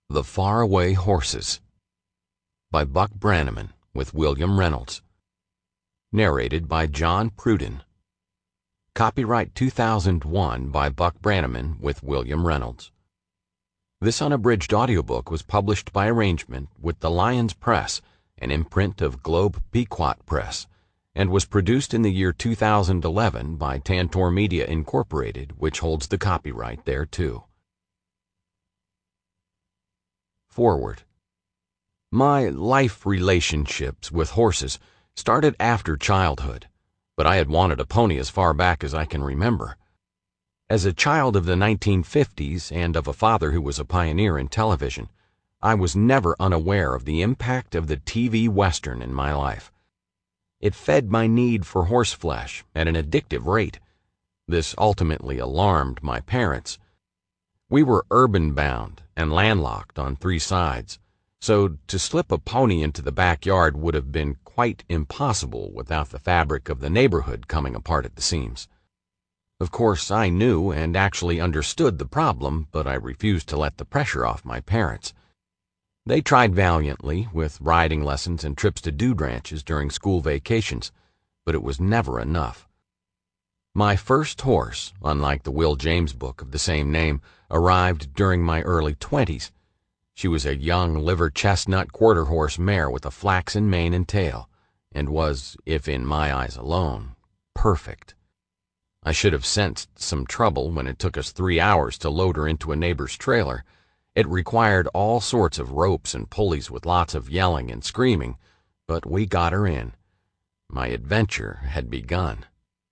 The Faraway Horses by Buck Brannaman with William Reynolds. Narrated by John Pruden. Copyright 2001 by Buck Brannaman with William Reynolds. This unabridged audiobook was published by arrangement with the Lyons Press, an imprint of Globe Pequot Press, and was produced in the year 2011 by Tantor Media Incorporated, which holds the copyright thereto. Forward. My life relationships with horses started after childhood, but I had wanted a pony as far back as I can remember. As a child of the 1950s and of a father who was a pioneer in television, I was never unaware of the impact of the TV Western in my life. It fed my need for horseflesh at an addictive rate. This ultimately alarmed my parents. We were urban-bound and landlocked on 3 sides, so to slip a pony into the backyard would have been quite impossible without the fabric of the neighborhood coming apart at the seams. Of course, I knew and actually understood the problem, but I refused to let the pressure off my parents. They tried valiantly with riding lessons and trips to dude ranches during school vacations, but it was never enough. My first horse, unlike the Will James book of the same name, arrived during my early 20s. She was a young liver chestnut quarter horse mare with a flaxen mane and tail, and was, if in my eyes alone, perfect. I should have sensed some trouble when it took us 3 hours to load her into a neighbor's trailer. It required all sorts of ropes and pulleys with lots of yelling and screaming, but we got her in. My adventure had begun.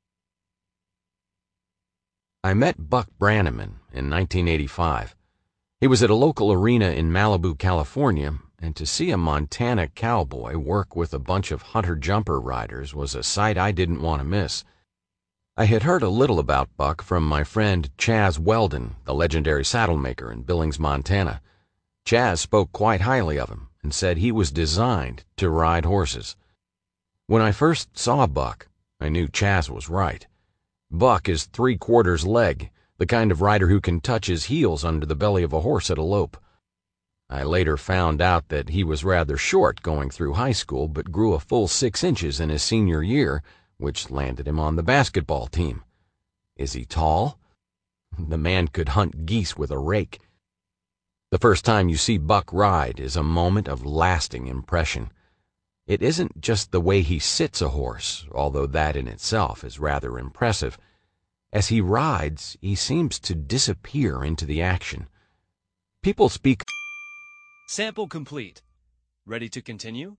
I met Buck Brannaman in 1985. He was at a local arena in Malibu, California, and to see a Montana cowboy work with a bunch of hunter-jumper riders was a sight I didn't want to miss. I had heard a little about Buck from my friend Chaz Weldon, the legendary saddle maker in Billings, Montana. Chaz spoke quite highly of him and said he was designed to ride horses. When I first saw Buck, I knew Chaz was right. Buck is 3/4 leg, the kind of rider who can touch his heels under the belly of a horse at a lope. I later found out that he was rather short going through high school, but grew a full 6 inches in his senior year, which landed him on the basketball team. Is he tall? The man could hunt geese with a rake. The first time you see Buck ride is a moment of lasting impression. It isn't just the way he sits a horse, although that in itself is rather impressive. As he rides, he seems to disappear into the action. People speak. Sample complete. Ready to continue?